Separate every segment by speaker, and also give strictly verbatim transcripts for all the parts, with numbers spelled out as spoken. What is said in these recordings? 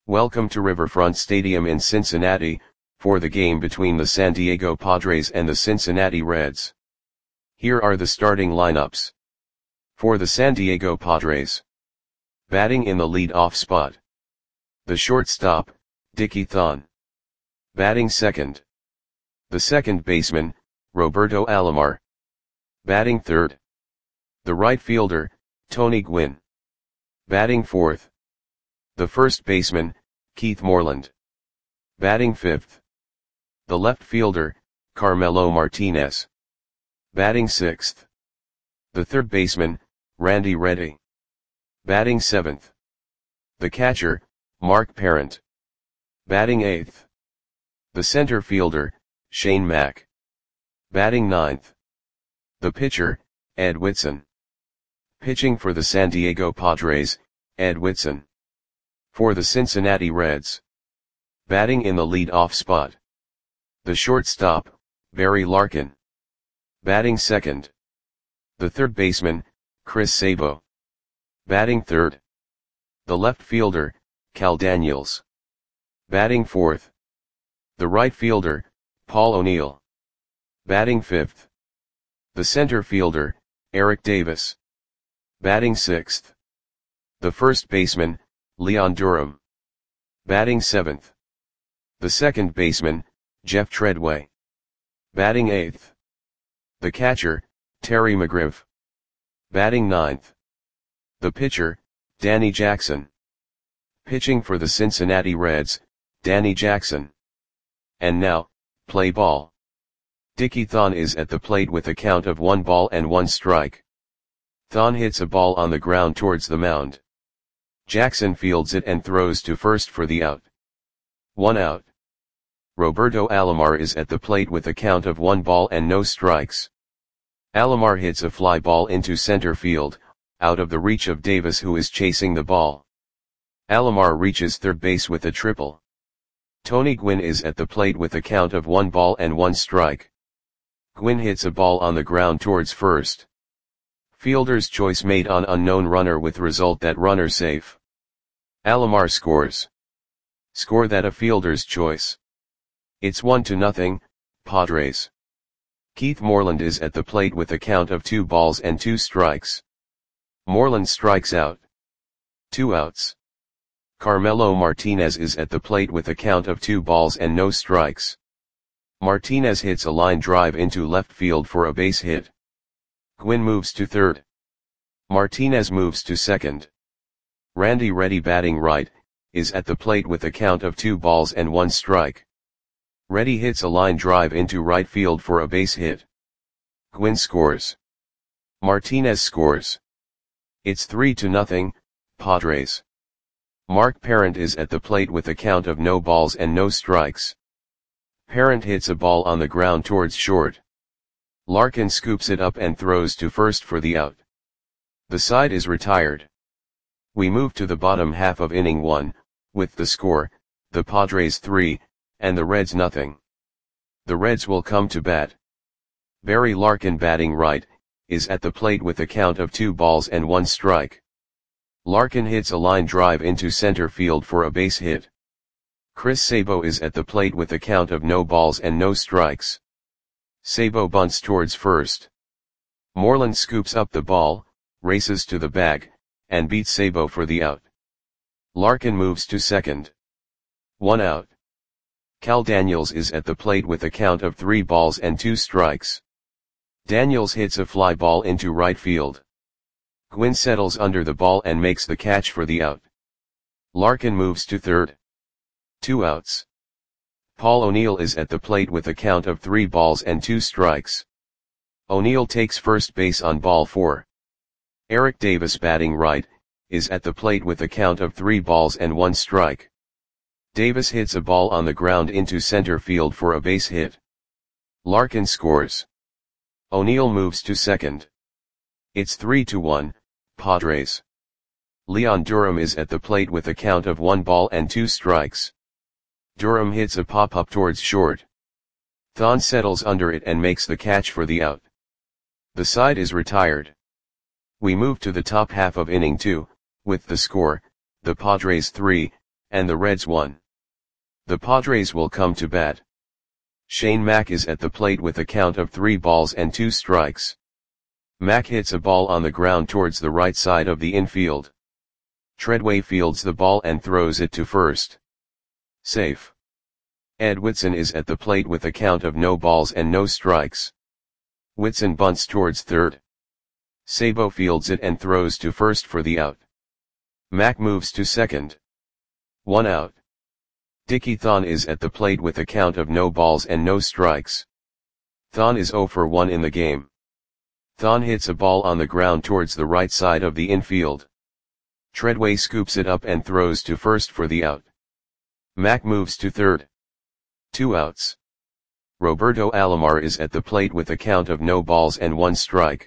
Speaker 1: Welcome to Riverfront Stadium in Cincinnati, for the game between the San Diego Padres and the Cincinnati Reds. Here are the starting lineups. For the San Diego Padres. Batting in the lead-off spot. The shortstop, Dickie Thon. Batting second. The second baseman, Roberto Alomar. Batting third. The right fielder, Tony Gwynn. Batting fourth. The first baseman, Keith Moreland. Batting fifth. The left fielder, Carmelo Martinez. Batting sixth. The third baseman, Randy Reddy. Batting seventh. The catcher, Mark Parent. Batting eighth. The center fielder, Shane Mack. Batting ninth. The pitcher, Ed Whitson. Pitching for the San Diego Padres, Ed Whitson. For the Cincinnati Reds. Batting in the lead-off spot. The shortstop, Barry Larkin. Batting second. The third baseman, Chris Sabo. Batting third. The left fielder, Cal Daniels. Batting fourth. The right fielder, Paul O'Neill. Batting fifth. The center fielder, Eric Davis. Batting sixth. The first baseman, Leon Durham. Batting seventh. The second baseman, Jeff Treadway. Batting eighth. The catcher, Terry McGriff. Batting ninth. The pitcher, Danny Jackson. Pitching for the Cincinnati Reds, Danny Jackson. And now, play ball. Dickie Thon is at the plate with a count of one ball and one strike. Thon hits a ball on the ground towards the mound. Jackson fields it and throws to first for the out. One out. Roberto Alomar is at the plate with a count of one ball and no strikes. Alomar hits a fly ball into center field, out of the reach of Davis, who is chasing the ball. Alomar reaches third base with a triple. Tony Gwynn is at the plate with a count of one ball and one strike. Gwynn hits a ball on the ground towards first. Fielder's choice made on unknown runner with result that runner safe. Alomar scores. Score that a fielder's choice. It's one to nothing, Padres. Keith Moreland is at the plate with a count of two balls and two strikes. Moreland strikes out. Two outs. Carmelo Martinez is at the plate with a count of two balls and no strikes. Martinez hits a line drive into left field for a base hit. Gwynn moves to third. Martinez moves to second. Randy Reddy, batting right, is at the plate with a count of two balls and one strike. Reddy hits a line drive into right field for a base hit. Gwynn scores. Martinez scores. It's three to nothing, Padres. Mark Parent is at the plate with a count of no balls and no strikes. Parent hits a ball on the ground towards short. Larkin scoops it up and throws to first for the out. The side is retired. We move to the bottom half of inning one, with the score, the Padres three, and the Reds nothing. The Reds will come to bat. Barry Larkin, batting right, is at the plate with a count of two balls and one strike. Larkin hits a line drive into center field for a base hit. Chris Sabo is at the plate with a count of no balls and no strikes. Sabo bunts towards first. Moreland scoops up the ball, races to the bag, and beats Sabo for the out. Larkin moves to second. One out. Cal Daniels is at the plate with a count of three balls and two strikes. Daniels hits a fly ball into right field. Gwynn settles under the ball and makes the catch for the out. Larkin moves to third. Two outs. Paul O'Neill is at the plate with a count of three balls and two strikes. O'Neill takes first base on ball four. Eric Davis, batting right, is at the plate with a count of three balls and one strike. Davis hits a ball on the ground into center field for a base hit. Larkin scores. O'Neill moves to second. It's three to one, Padres. Leon Durham is at the plate with a count of one ball and two strikes. Durham hits a pop-up towards short. Thon settles under it and makes the catch for the out. The side is retired. We move to the top half of inning two, with the score, the Padres three, and the Reds one. The Padres will come to bat. Shane Mack is at the plate with a count of three balls and two strikes. Mack hits a ball on the ground towards the right side of the infield. Treadway fields the ball and throws it to first. Safe. Ed Whitson is at the plate with a count of no balls and no strikes. Whitson bunts towards third. Sabo fields it and throws to first for the out. Mack moves to second. One out. Dickie Thon is at the plate with a count of no balls and no strikes. Thon is zero for one in the game. Thon hits a ball on the ground towards the right side of the infield. Treadway scoops it up and throws to first for the out. Mack moves to third. Two outs. Roberto Alomar is at the plate with a count of no balls and one strike.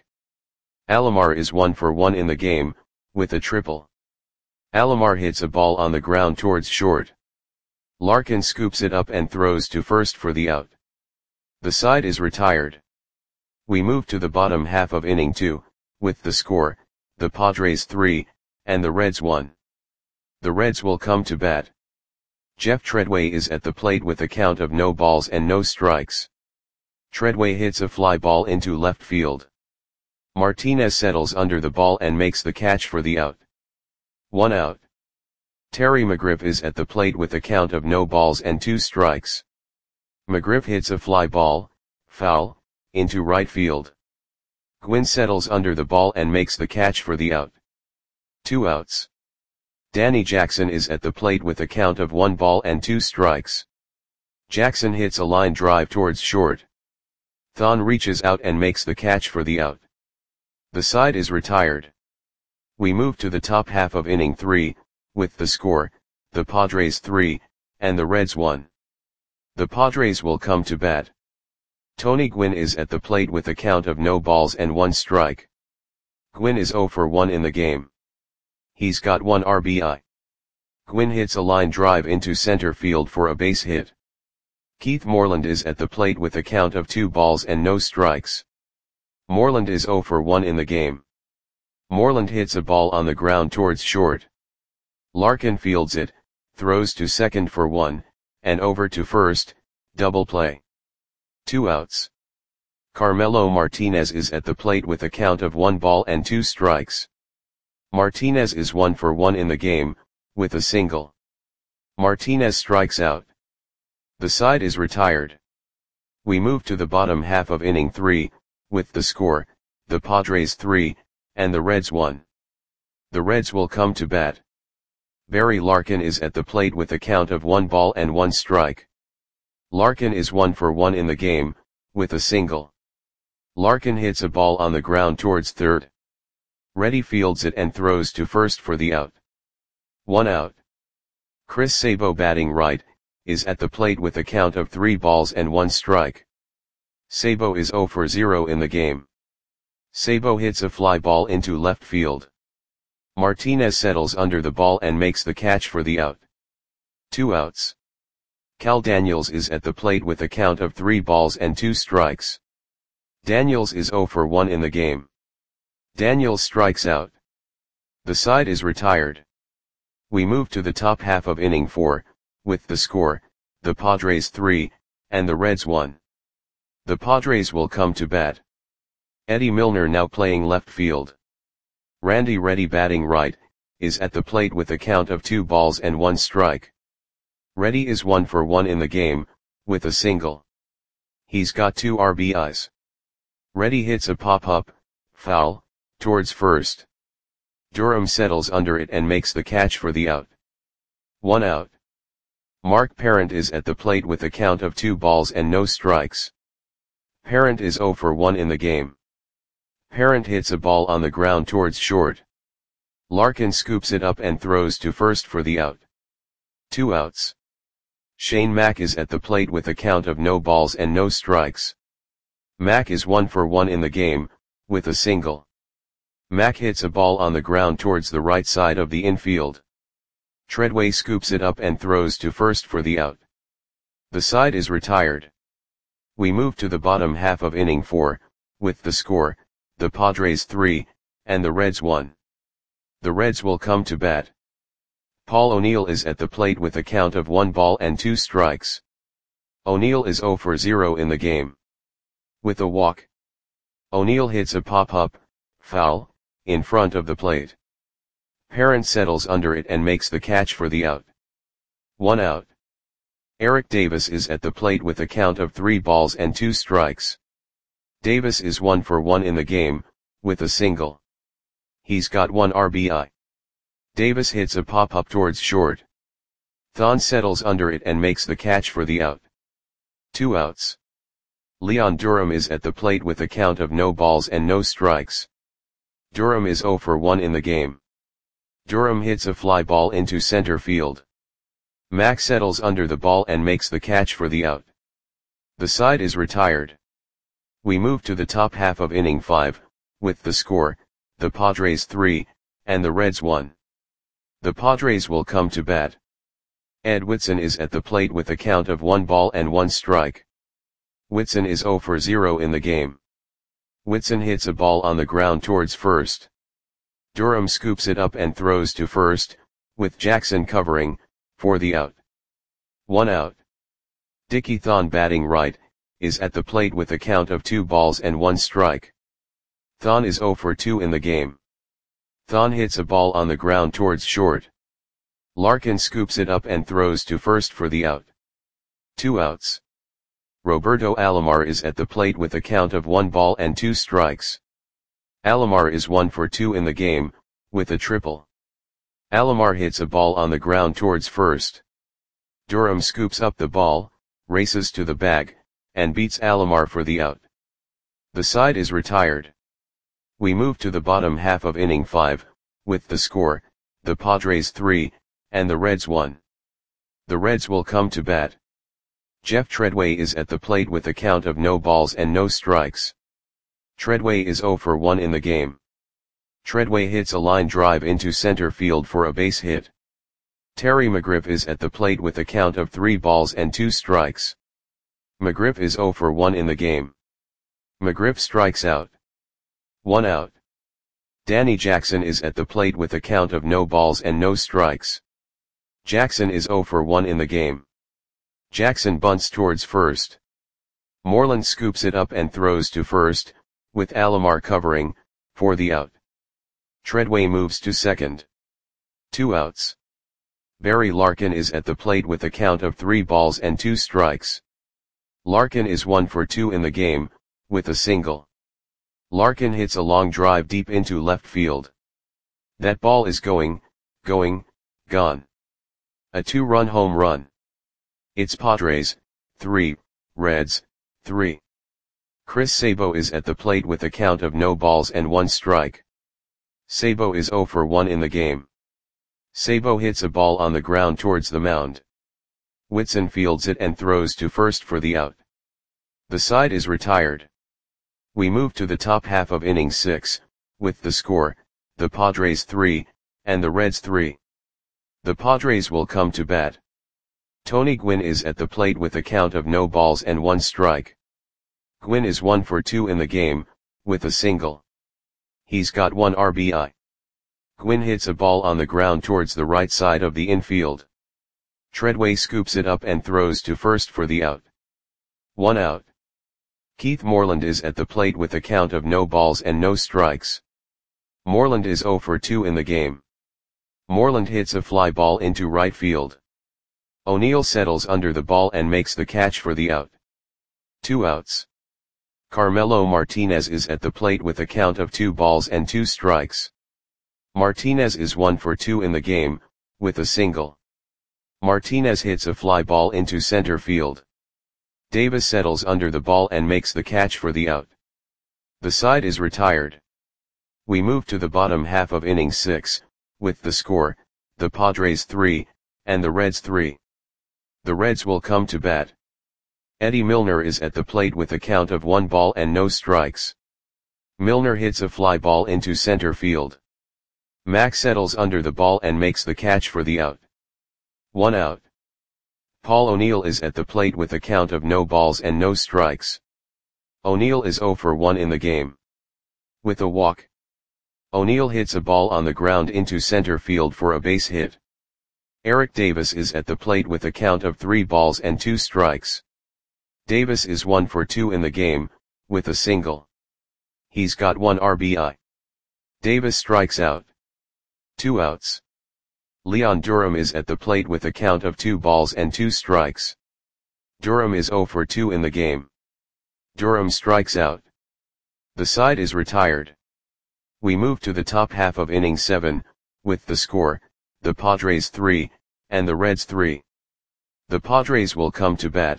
Speaker 1: Alomar is one for one in the game, with a triple. Alomar hits a ball on the ground towards short. Larkin scoops it up and throws to first for the out. The side is retired. We move to the bottom half of inning two, with the score, the Padres three, and the Reds one. The Reds will come to bat. Jeff Treadway is at the plate with a count of no balls and no strikes. Treadway hits a fly ball into left field. Martinez settles under the ball and makes the catch for the out. One out. Terry McGriff is at the plate with a count of no balls and two strikes. McGriff hits a fly ball, foul, into right field. Gwynn settles under the ball and makes the catch for the out. Two outs. Danny Jackson is at the plate with a count of one ball and two strikes. Jackson hits a line drive towards short. Thon reaches out and makes the catch for the out. The side is retired. We move to the top half of inning three, with the score, the Padres three, and the Reds one. The Padres will come to bat. Tony Gwynn is at the plate with a count of no balls and one strike. Gwynn is zero for one in the game. He's got one R B I. Gwynn hits a line drive into center field for a base hit. Keith Moreland is at the plate with a count of two balls and no strikes. Moreland is zero for one in the game. Moreland hits a ball on the ground towards short. Larkin fields it, throws to second for one, and over to first, double play. Two outs. Carmelo Martinez is at the plate with a count of one ball and two strikes. Martinez is one for one in the game, with a single. Martinez strikes out. The side is retired. We move to the bottom half of inning three, with the score, the Padres three, and the Reds one. The Reds will come to bat. Barry Larkin is at the plate with a count of one ball and one strike. Larkin is one for one in the game, with a single. Larkin hits a ball on the ground towards third. Reddy fields it and throws to first for the out. One out. Chris Sabo, batting right, is at the plate with a count of three balls and one strike. Sabo is zero for zero in the game. Sabo hits a fly ball into left field. Martinez settles under the ball and makes the catch for the out. Two outs. Cal Daniels is at the plate with a count of three balls and two strikes. Daniels is zero for one in the game. Daniels strikes out. The side is retired. We move to the top half of inning four, with the score, the Padres three, and the Reds one. The Padres will come to bat. Eddie Milner, now playing left field. Randy Reddy, batting right, is at the plate with a count of two balls and one strike. Reddy is one for one in the game, with a single. He's got two R B Is. Reddy hits a pop-up, foul, towards first. Durham settles under it and makes the catch for the out. One out. Mark Parent is at the plate with a count of two balls and no strikes. Parent is zero for one in the game. Parent hits a ball on the ground towards short. Larkin scoops it up and throws to first for the out. Two outs. Shane Mack is at the plate with a count of no balls and no strikes. Mack is one for one in the game, with a single. Mack hits a ball on the ground towards the right side of the infield. Treadway scoops it up and throws to first for the out. The side is retired. We move to the bottom half of inning four, with the score, the Padres three, and the Reds one. The Reds will come to bat. Paul O'Neill is at the plate with a count of one ball and two strikes. O'Neill is zero for zero in the game. With a walk, O'Neill hits a pop-up, foul, in front of the plate. Parent settles under it and makes the catch for the out. One out. Eric Davis is at the plate with a count of three balls and two strikes. Davis is one for one in the game, with a single. He's got one R B I. Davis hits a pop-up towards short. Thon settles under it and makes the catch for the out. Two outs. Leon Durham is at the plate with a count of no balls and no strikes. Durham is zero for one in the game. Durham hits a fly ball into center field. Mack settles under the ball and makes the catch for the out. The side is retired. We move to the top half of inning five, with the score, the Padres three, and the Reds one. The Padres will come to bat. Ed Whitson is at the plate with a count of one ball and one strike. Whitson is zero for zero in the game. Whitson hits a ball on the ground towards first. Durham scoops it up and throws to first, with Jackson covering, for the out. One out. Dickie Thon, batting right, is at the plate with a count of two balls and one strike. Thon is zero for two in the game. Thon hits a ball on the ground towards short. Larkin scoops it up and throws to first for the out. Two outs. Roberto Alomar is at the plate with a count of one ball and two strikes. Alomar is one for two in the game, with a triple. Alomar hits a ball on the ground towards first. Durham scoops up the ball, races to the bag, and beats Alomar for the out. The side is retired. We move to the bottom half of inning five, with the score, the Padres three, and the Reds one. The Reds will come to bat. Jeff Treadway is at the plate with a count of no balls and no strikes. Treadway is zero for one in the game. Treadway hits a line drive into center field for a base hit. Terry McGriff is at the plate with a count of three balls and two strikes. McGriff is zero for one in the game. McGriff strikes out. One out. Danny Jackson is at the plate with a count of no balls and no strikes. Jackson is zero for one in the game. Jackson bunts towards first. Moreland scoops it up and throws to first, with Alomar covering, for the out. Treadway moves to second. Two outs. Barry Larkin is at the plate with a count of three balls and two strikes. Larkin is one for two in the game, with a single. Larkin hits a long drive deep into left field. That ball is going, going, gone. A two-run home run. It's Padres, three, Reds, three. Chris Sabo is at the plate with a count of no balls and one strike. Sabo is zero for one in the game. Sabo hits a ball on the ground towards the mound. Whitson fields it and throws to first for the out. The side is retired. We move to the top half of inning six, with the score, the Padres three, and the Reds three. The Padres will come to bat. Tony Gwynn is at the plate with a count of no balls and one strike. Gwynn is one for two in the game, with a single. He's got one R B I. Gwynn hits a ball on the ground towards the right side of the infield. Treadway scoops it up and throws to first for the out. One out. Keith Moreland is at the plate with a count of no balls and no strikes. Moreland is zero for two in the game. Moreland hits a fly ball into right field. O'Neill settles under the ball and makes the catch for the out. Two outs. Carmelo Martinez is at the plate with a count of two balls and two strikes. Martinez is one for two in the game, with a single. Martinez hits a fly ball into center field. Davis settles under the ball and makes the catch for the out. The side is retired. We move to the bottom half of inning six, with the score, the Padres three, and the Reds three. The Reds will come to bat. Eddie Milner is at the plate with a count of one ball and no strikes. Milner hits a fly ball into center field. Mack settles under the ball and makes the catch for the out. One out. Paul O'Neill is at the plate with a count of no balls and no strikes. O'Neill is zero for one in the game. With a walk, O'Neill hits a ball on the ground into center field for a base hit. Eric Davis is at the plate with a count of three balls and two strikes. Davis is one for two in the game, with a single. He's got one R B I. Davis strikes out. Two outs. Leon Durham is at the plate with a count of two balls and two strikes. Durham is zero for two in the game. Durham strikes out. The side is retired. We move to the top half of inning seven, with the score, the Padres three, and the Reds three. The Padres will come to bat.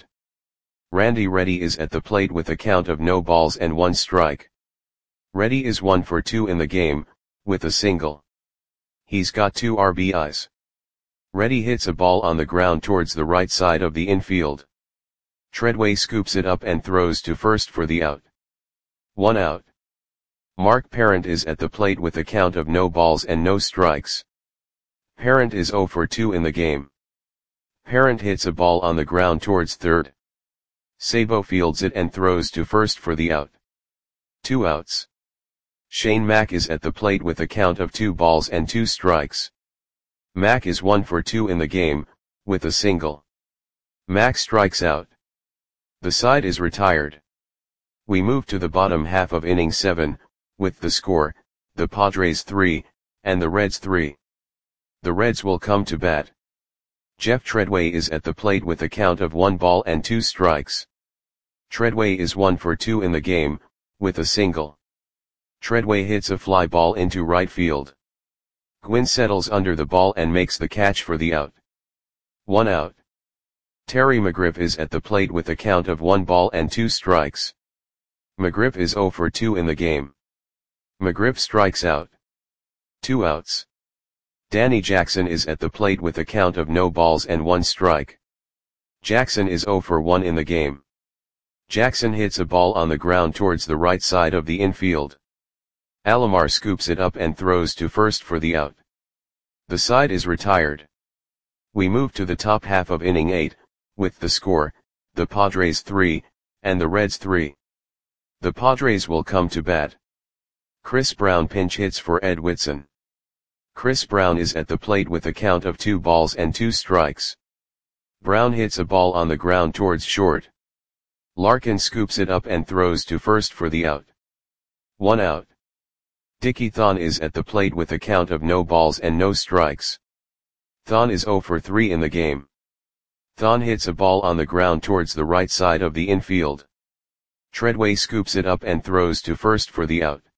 Speaker 1: Randy Reddy is at the plate with a count of no balls and one strike. Reddy is one for two in the game, with a single. He's got two R B Is. Reddy hits a ball on the ground towards the right side of the infield. Treadway scoops it up and throws to first for the out. One out. Mark Parent is at the plate with a count of no balls and no strikes. Parent is zero for two in the game. Parent hits a ball on the ground towards third. Sabo fields it and throws to first for the out. Two outs. Shane Mack is at the plate with a count of two balls and two strikes. Mack is one for two in the game, with a single. Mack strikes out. The side is retired. We move to the bottom half of inning seven, with the score, the Padres three, and the Reds three. The Reds will come to bat. Jeff Treadway is at the plate with a count of one ball and two strikes. Treadway is one for two in the game, with a single. Treadway hits a fly ball into right field. Gwynn settles under the ball and makes the catch for the out. One out. Terry McGriff is at the plate with a count of one ball and two strikes. McGriff is zero for two in the game. McGriff strikes out. Two outs. Danny Jackson is at the plate with a count of no balls and one strike. Jackson is zero for one in the game. Jackson hits a ball on the ground towards the right side of the infield. Alomar scoops it up and throws to first for the out. The side is retired. We move to the top half of inning eight, with the score, the Padres three, and the Reds three. The Padres will come to bat. Chris Brown pinch hits for Ed Whitson. Chris Brown is at the plate with a count of two balls and two strikes. Brown hits a ball on the ground towards short. Larkin scoops it up and throws to first for the out. One out. Dickie Thon is at the plate with a count of no balls and no strikes. Thon is zero for three in the game. Thon hits a ball on the ground towards the right side of the infield. Treadway scoops it up and throws to first for the out.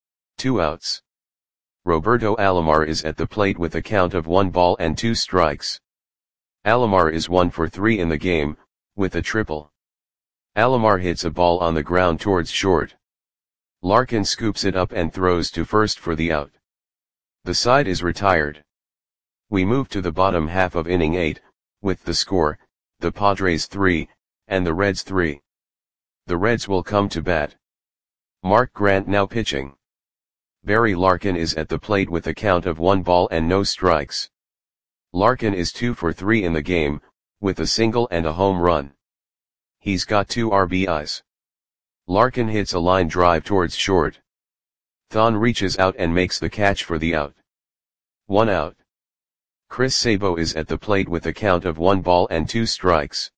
Speaker 1: Two outs. Roberto Alomar is at the plate with a count of one ball and two strikes. Alomar is one for three in the game, with a triple. Alomar hits a ball on the ground towards short. Larkin scoops it up and throws to first for the out. The side is retired. We move to the bottom half of inning eight, with the score, the Padres three, and the Reds three. The Reds will come to bat. Mark Grant now pitching. Barry Larkin is at the plate with a count of one ball and no strikes. Larkin is two for three in the game, with a single and a home run. He's got two R B Is. Larkin hits a line drive towards short. Thon reaches out and makes the catch for the out. One out. Chris Sabo is at the plate with a count of one ball and two strikes.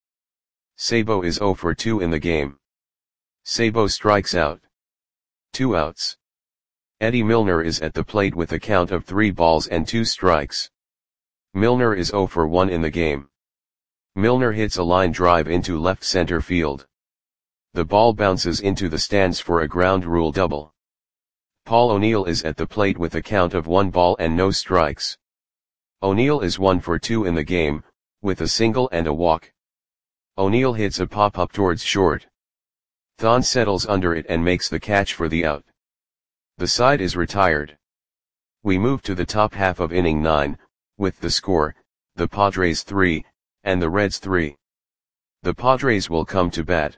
Speaker 1: Sabo is zero for two in the game. Sabo strikes out. Two outs. Eddie Milner is at the plate with a count of three balls and two strikes. Milner is zero for one in the game. Milner hits a line drive into left center field. The ball bounces into the stands for a ground rule double. Paul O'Neill is at the plate with a count of one ball and no strikes. O'Neill is one for two in the game, with a single and a walk. O'Neill hits a pop-up towards short. Thon settles under it and makes the catch for the out. The side is retired. We move to the top half of inning nine, with the score, the Padres three, and the Reds three. The Padres will come to bat.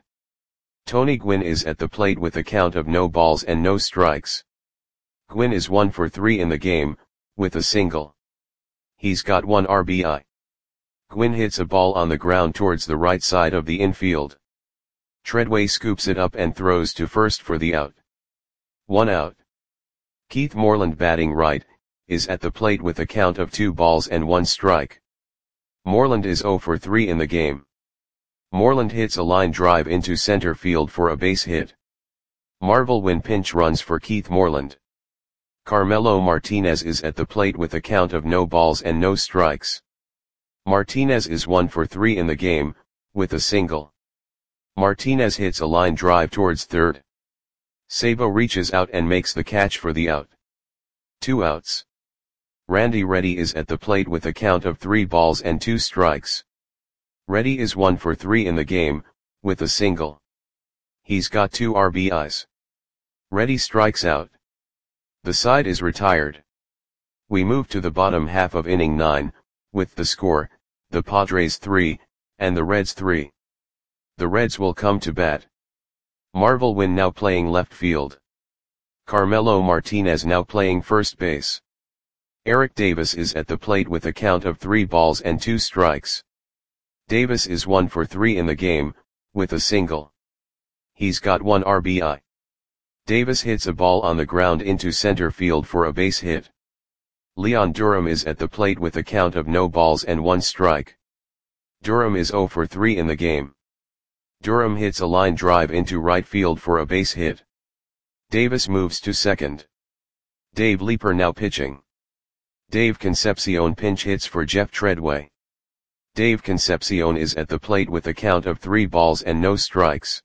Speaker 1: Tony Gwynn is at the plate with a count of no balls and no strikes. Gwynn is one for three in the game, with a single. He's got one R B I. Gwynn hits a ball on the ground towards the right side of the infield. Treadway scoops it up and throws to first for the out. One out. Keith Moreland, batting right, is at the plate with a count of two balls and one strike. Moreland is zero for three in the game. Moreland hits a line drive into center field for a base hit. Marvel Wynn pinch runs for Keith Moreland. Carmelo Martinez is at the plate with a count of no balls and no strikes. Martinez is one for three in the game, with a single. Martinez hits a line drive towards third. Sabo reaches out and makes the catch for the out. Two outs. Randy Reddy is at the plate with a count of three balls and two strikes. Reddy is one for three in the game, with a single. He's got two R B Is. Reddy strikes out. The side is retired. We move to the bottom half of inning nine, with the score, the Padres three, and the Reds three. The Reds will come to bat. Marvel Wynn now playing left field. Carmelo Martinez now playing first base. Eric Davis is at the plate with a count of three balls and two strikes. Davis is one for three in the game, with a single. He's got one R B I. Davis hits a ball on the ground into center field for a base hit. Leon Durham is at the plate with a count of no balls and one strike. Durham is zero for three in the game. Durham hits a line drive into right field for a base hit. Davis moves to second. Dave Leeper now pitching. Dave Concepcion pinch hits for Jeff Treadway. Dave Concepcion is at the plate with a count of three balls and no strikes.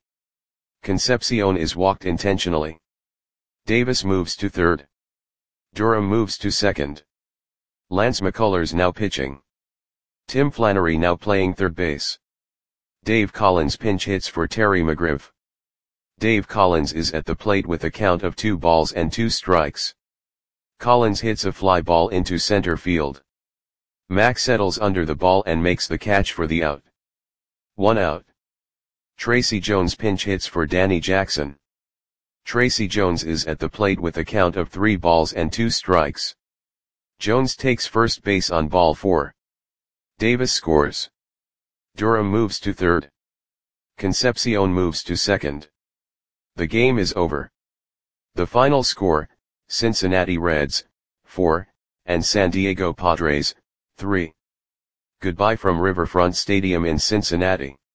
Speaker 1: Concepcion is walked intentionally. Davis moves to third. Durham moves to second. Lance McCullers now pitching. Tim Flannery now playing third base. Dave Collins pinch hits for Terry McGriff. Dave Collins is at the plate with a count of two balls and two strikes. Collins hits a fly ball into center field. Mack settles under the ball and makes the catch for the out. One out. Tracy Jones pinch hits for Danny Jackson. Tracy Jones is at the plate with a count of three balls and two strikes. Jones takes first base on ball four. Davis scores. Durham moves to third. Concepcion moves to second. The game is over. The final score, Cincinnati Reds, four, and San Diego Padres, three. Goodbye from Riverfront Stadium in Cincinnati.